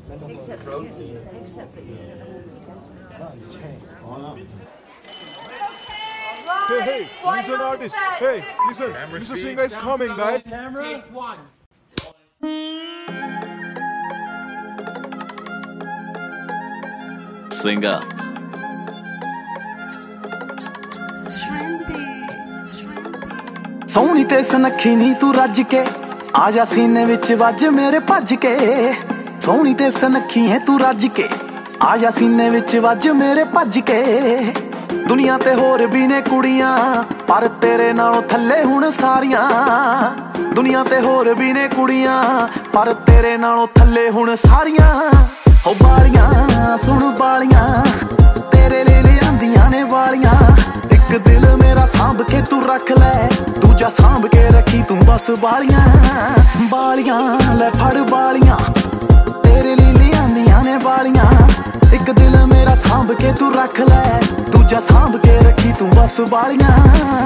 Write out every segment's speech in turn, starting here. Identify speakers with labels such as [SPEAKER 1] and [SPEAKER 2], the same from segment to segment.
[SPEAKER 1] Except that you
[SPEAKER 2] Hey, he's an artist. Hey, listen, singer is coming, guys.
[SPEAKER 3] Take one.
[SPEAKER 4] Singer. ਸੋਹਣੀ ਤੇ ਸੁਨੱਖੀ ਨੀ ਤੂੰ ਰੱਜ ਕੇ ਆ ਜਾ ਸੀਨੇ ਵਿੱਚ ਵੱਜ ਮੇਰੇ ਭੱਜ ਕੇ ਸੋਹਣੀ ਤੇ ਸੁਨੱਖੀ ਹੈ ਤੂੰ ਰੱਜ ਕੇ ਆ ਜਾ ਸੀਨੇ ਵਿੱਚ ਵੱਜ ਮੇਰੇ ਭੱਜ ਕੇ ਦੁਨੀਆ ਤੇ ਹੋਰ ਵੀ ਨੇ ਕੁੜੀਆਂ ਪਰ ਤੇਰੇ ਨਾਲੋਂ ਥੱਲੇ ਹੁਣ ਸਾਰੀਆਂ ਦੁਨੀਆ ਤੇ ਹੋਰ ਵੀ ਨੇ ਕੁੜੀਆਂ ਪਰ ਤੇਰੇ ਨਾਲੋਂ ਥੱਲੇ ਹੁਣ ਸਾਰੀਆਂ ਹੋ ਬਾਲੀਆਂ ਸੁਣ ਬਾਲੀਆਂ ਤੇਰੇ ਲਈ ਲਿਆਂਦੀਆਂ ਨੇ ਵਾਲੀਆਂ ਇੱਕ ਦਿਲ ਮੇਰਾ ਸਾਂਭ ਕੇ ਤੂੰ ਰੱਖ ਲੈ ਦੂਜਾ ਸਾਂਭ ਕੇ ਰੱਖੀ ਤੂੰ ਬਸ ਬਾਲੀਆਂ ਬਾਲੀਆਂ ਲੈ ਫੜ ਬਾਲੀਆਂ ਤੇਰੇ ਲਈ ਲਿਆਂਦੀਆਂ ਨੇ ਵਾਲੀਆਂ ਇੱਕ ਦਿਲ ਮੇਰਾ ਸਾਂਭ ਕੇ ਤੂੰ ਰੱਖ ਲੈ ਦੂਜਾ ਸਾਂਭ ਕੇ ਰੱਖੀ ਤੂੰ ਬਸ ਬਾਲੀਆਂ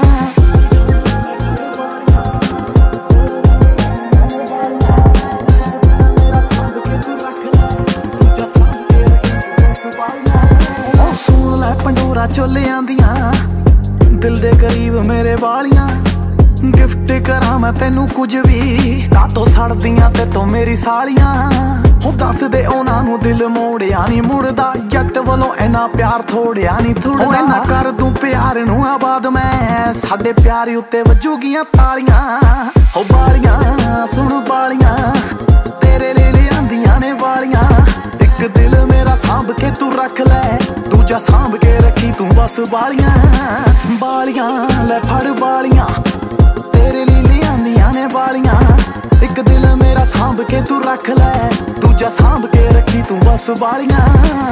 [SPEAKER 4] ਪੰਡੋਰਾ ਚੋਲਿਆਂ ਦੀਆਂ ਦਿਲ ਦੇ ਕਰੀਬ ਮੇਰੇ ਵਾਲੀਆਂ ਗਿਫਟ ਕਰਾਂ ਮੈਂ ਤੈਨੂੰ ਕੁਝ ਵੀ ਕਾਤੋਂ ਸੜਦੀਆਂ ਤੇ ਤੂੰ ਮੇਰੀ ਸਾਲੀਆਂ ਹੋ ਦੱਸ ਦੇ ਉਹਨਾਂ ਨੂੰ ਦਿਲ ਮੋੜਿਆ ਨਹੀਂ ਮੁੜਦਾ ਜੱਟ ਵੱਲੋਂ ਇੰਨਾ ਪਿਆਰ ਥੋੜਿਆ ਨਹੀਂ ਥੋੜਦਾ ਇੰਨਾ ਕਰ ਦੂੰ ਪਿਆਰ ਨੂੰ ਆਬਾਦ ਮੈਂ ਸਾਡੇ ਪਿਆਰ ਉੱਤੇ ਵੱਜੂਗੀਆਂ ਤਾਲੀਆਂ ਹੋ ਬਾਲੀਆਂ ਸੁਣ ਬਾਲੀਆਂ ਤੇਰੇ ਲਈ ਲਿਆਂਦੀਆਂ ਨੇ ਵਾਲੀਆਂ ਇੱਕ ਦਿਲ ਮੇਰਾ ਸਾਂਭ ਕੇ ਤੂੰ ਰੱਖ ਲੈ ਦੂਜਾ ਸਾਂਭ ਕੇ ਰੱਖੀ ਤੂੰ ਬਸ ਬਾਲੀਆਂ ਬਾਲੀਆਂ ਲੈ ਫੜ ਬਾਲੀਆਂ ਤੇਰੇ ਲਈ ਲਿਆਂਦੀਆਂ ਨੇ ਵਾਲੀਆਂ ਇੱਕ ਦਿਲ ਮੇਰਾ ਸਾਂਭ ਕੇ ਤੂੰ ਰੱਖ ਲੈ ਦੂਜਾ ਸਾਂਭ ਕੇ ਰੱਖੀ ਤੂੰ ਬਸ ਬਾਲੀਆਂ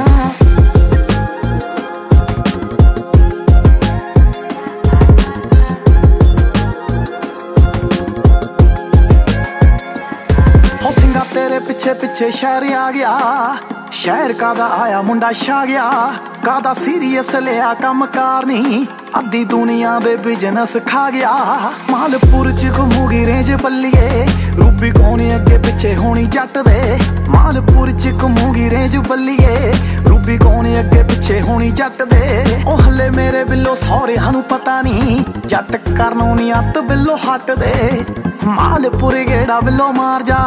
[SPEAKER 4] ਹੋ ਸਿੰਘਾ ਤੇਰੇ ਪਿੱਛੇ ਪਿੱਛੇ ਸ਼ਹਿਰ ਆ ਗਿਆ ਸ਼ਹਿਰ ਕਾਦਾ ਆਇਆ ਮੁੰਡਾ ਛਾ ਗਿਆ ਕਾਦਾ ਸੀਰੀਅਸ ਲਿਆ ਕੰਮ ਕਾਰ ਨਹੀਂ ਅੱਧੀ ਦੁਨੀਆ ਦੇ ਬਿਜ਼ਨਸ ਖਾ ਗਿਆ ਮਾਲਪੁਰ ਚ ਘੁੰਮੂਗੀ ਰੇਂਜ ਬੱਲੀਏ ਰੂਬੀ ਕੋਣੀ ਅੱਗੇ ਪਿੱਛੇ ਹੋਣੀ ਜੱਟ ਦੇ ਮਾਲਪੁਰ ਚ ਘੁੰਮੂਗੀ ਰੇਂਜ ਬੱਲੀਏ ਰੂਬੀ ਕੋਣੀ ਅੱਗੇ ਪਿੱਛੇ ਹੋਣੀ ਜੱਟ ਦੇ ਉਹ ਹੱਲੇ ਮੇਰੇ ਬਿੱਲੋ ਸਹੁਰਿਆਂ ਨੂੰ ਪਤਾ ਨਹੀਂ ਜੱਟ ਕਰਨੋਂ ਨੀ ਅੱਤ ਬਿੱਲੋ ਹੱਟ ਦੇ ਮਾਲਪੁਰ ਗੇੜਾ ਬਿੱਲੋ ਮਾਰ ਜਾ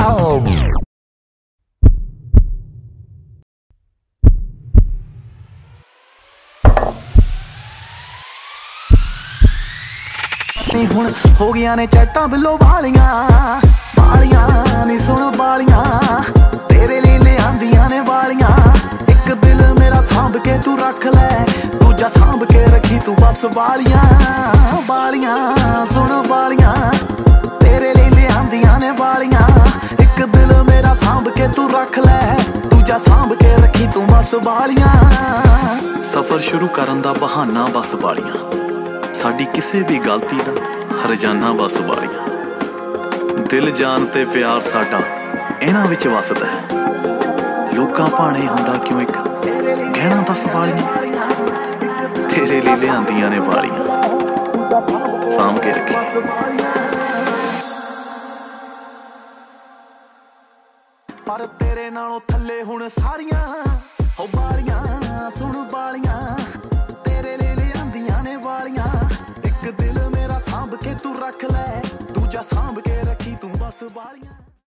[SPEAKER 4] ਹੁਣ ਹੋ ਗਈਆਂ ਨੇ ਚੈਟਾਂ ਬਿੱਲੋ ਬਾਲੀਆਂ ਬਾਲੀਆਂ ਨੀ ਸੁਣ ਬਾਲੀਆਂ ਤੇਰੇ ਲਈ ਲਿਆਂਦੀਆਂ ਨੇ ਵਾਲੀਆਂ ਇੱਕ ਦਿਲ ਮੇਰਾ ਸਾਂਭ ਕੇ ਤੂੰ ਰੱਖ ਲੈ ਦੂਜਾ ਸਾਂਭ ਕੇ ਰੱਖੀ ਤੂੰ ਬਸ ਬਾਲੀਆਂ ਬਾਲੀਆਂ ਸੁਣ ਬਾਲੀਆਂ ਤੇਰੇ ਲਈ ਲਿਆਂਦੀਆਂ ਨੇ ਵਾਲੀਆਂ ਇੱਕ ਦਿਲ ਮੇਰਾ ਸਾਂਭ ਕੇ ਤੂੰ ਰੱਖ ਲੈ ਦੂਜਾ ਸਾਂਭ ਕੇ ਰੱਖੀ ਤੂੰ ਬਸ ਬਾਲੀਆਂ ਸਫ਼ਰ ਸ਼ੁਰੂ ਕਰਨ ਦਾ ਬਹਾਨਾ ਬਸ ਬਾਲੀਆਂ ਸਾਡੀ ਕਿਸੇ ਵੀ ਗਲਤੀ ਦਾ ਹਰਜਾਨਾ ਬਸ ਵਾਲੀਆਂ ਦਿਲ ਜਾਨ ਤੇ ਪਿਆਰ ਸਾਡਾ ਇਹਨਾਂ ਵਿੱਚ ਵਸਦਾ ਲੋਕਾਂ ਭਾਣੇ ਹੁੰਦਾ ਕਿਉਂ ਇੱਕ ਗਹਿਣਾ ਦੱਸ ਵਾਲੀਆਂ ਤੇਰੇ ਲਈ ਲਿਆਂਦੀਆਂ ਨੇ ਵਾਲੀਆਂ ਸਾਂਭ ਕੇ ਰੱਖੀ ਪਰ ਤੇਰੇ ਨਾਲੋਂ ਥੱਲੇ ਹੁਣ ਸਾਰੀਆਂ ਹੋ ਬਾਲੀਆਂ ਸੁਣ ਬਾਲੀਆਂ ਤੇਰੇ ਲਈ ਲਿਆਂਦੀਆਂ ਨੇ ਵਾਲੀਆਂ ਇੱਕ ਦਿਲ ਮੇਰਾ ਸਾਂਭ ਕੇ ਤੂੰ ਰੱਖ ਲੈ ਦੂਜਾ ਸਾਂਭ ਕੇ ਰੱਖੀ ਤੂੰ ਬਸ ਬਾਲੀਆਂ